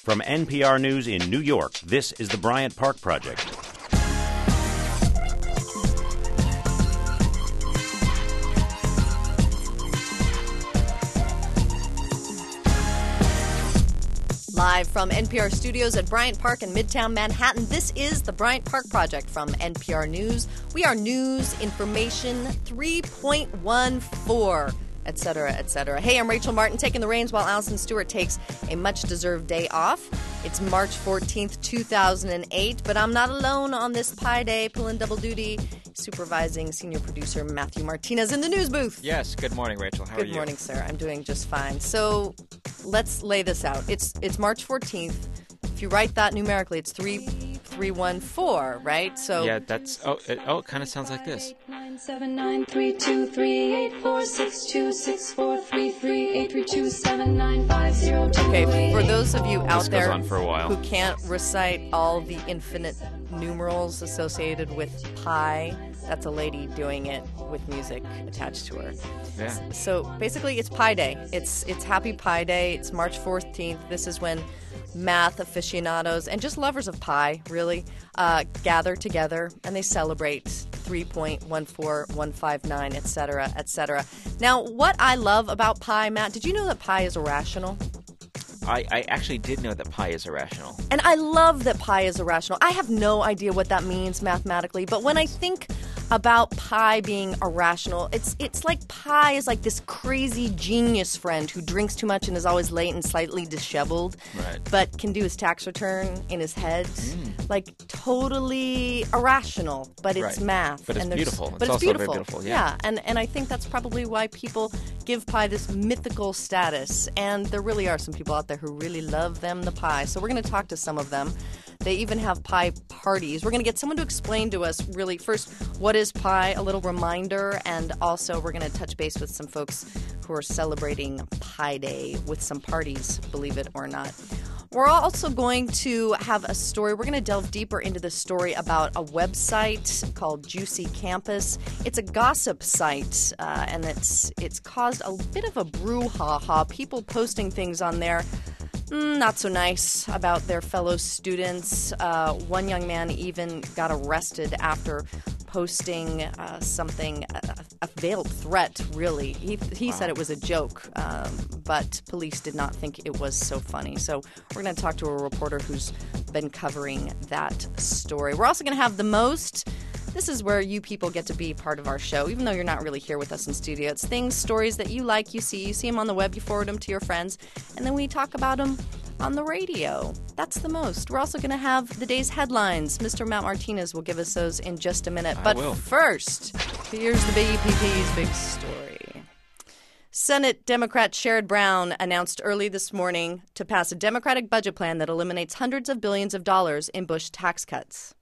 From NPR News in New York, this is the Bryant Park Project. Live from NPR studios at Bryant Park in Midtown Manhattan, this is the Bryant Park Project from NPR News. We are news, information, 3.14, et cetera, et cetera. Hey, I'm Rachel Martin, taking the reins while Allison Stewart takes a much-deserved day off. It's March 14th, 2008, but I'm not alone on this Pi Day, pulling double duty. Supervising senior producer Matthew Martinez in the news booth. Yes, good morning, Rachel. How are you? Good morning, sir. I'm doing just fine. So let's lay this out. It's March 14th. If you write that numerically, it's 3314, right? So yeah, that's it kind of sounds like this. 979323846264338327950. Okay, for those of you out This there goes on for a while. who can't recite all the infinite numerals associated with pi, that's a lady doing it with music attached to her. Yeah. So basically, it's Pi Day. It's Happy Pi Day. It's March 14th. This is when math aficionados and just lovers of pi, really, gather together and they celebrate 3.14159, et cetera, et cetera. Now, what I love about pi, Matt, did you know that pi is irrational? I actually did know that pi is irrational. And I love that pi is irrational. I have no idea what that means mathematically, but when I think about pi being irrational, it's like pi is like this crazy genius friend who drinks too much and is always late and slightly disheveled, Right. but can do his tax return in his head. Like totally irrational, but it's Right. math. But it's and there's- beautiful. But It's it's also very beautiful. beautiful, yeah. And I think that's probably why people give pi this mythical status. And there really are some people out there who really love the pie. So we're going to talk to some of them. They even have pie parties. We're going to get someone to explain to us, really, first, what is pie, a little reminder, and also we're going to touch base with some folks who are celebrating Pi Day with some parties, believe it or not. We're also going to have a story. We're going to delve deeper into the story about a website called Juicy Campus. It's a gossip site, and it's caused a bit of a brouhaha. People posting things on there not so nice about their fellow students. One young man even got arrested after posting something, a veiled threat, really. He said it was a joke, but police did not think it was so funny. So we're going to talk to a reporter who's been covering that story. We're also going to have the most. This is where you people get to be part of our show, even though you're not really here with us in studio. It's things, stories that you like, you see them on the web, you forward them to your friends, and then we talk about them on the radio. That's the most. We're also going to have the day's headlines. Mr. Matt Martinez will give us those in just a minute. But first, here's the BPP's big story. Senate Democrat Sherrod Brown announced early this morning to pass a Democratic budget plan that eliminates hundreds of billions of dollars in Bush tax cuts.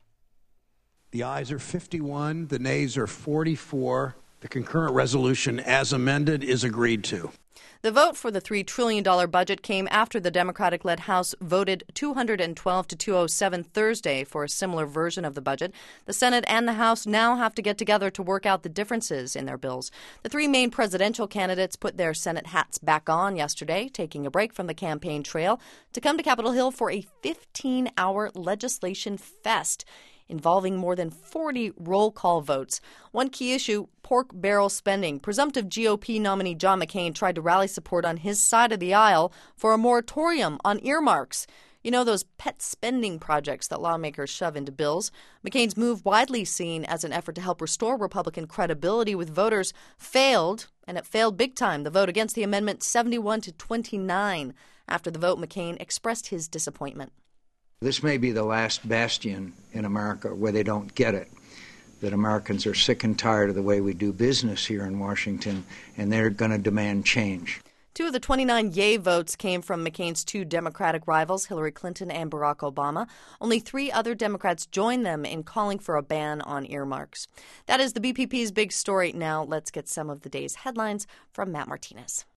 The ayes are 51, the nays are 44. The concurrent resolution, as amended, is agreed to. The vote for the $3 trillion budget came after the Democratic-led House voted 212 to 207 Thursday for a similar version of the budget. The Senate and the House now have to get together to work out the differences in their bills. The three main presidential candidates put their Senate hats back on yesterday, taking a break from the campaign trail to come to Capitol Hill for a 15-hour legislation fest involving more than 40 roll call votes. One key issue, pork barrel spending. Presumptive GOP nominee John McCain tried to rally support on his side of the aisle for a moratorium on earmarks. You know, those pet spending projects that lawmakers shove into bills. McCain's move, widely seen as an effort to help restore Republican credibility with voters, failed, and it failed big time. The vote against the amendment 71 to 29. After the vote, McCain expressed his disappointment. This may be the last bastion in America where they don't get it, that Americans are sick and tired of the way we do business here in Washington, and they're going to demand change. Two of the 29 yay votes came from McCain's two Democratic rivals, Hillary Clinton and Barack Obama. Only 3 other Democrats joined them in calling for a ban on earmarks. That is the BPP's big story. Now let's get some of the day's headlines from Matt Martinez.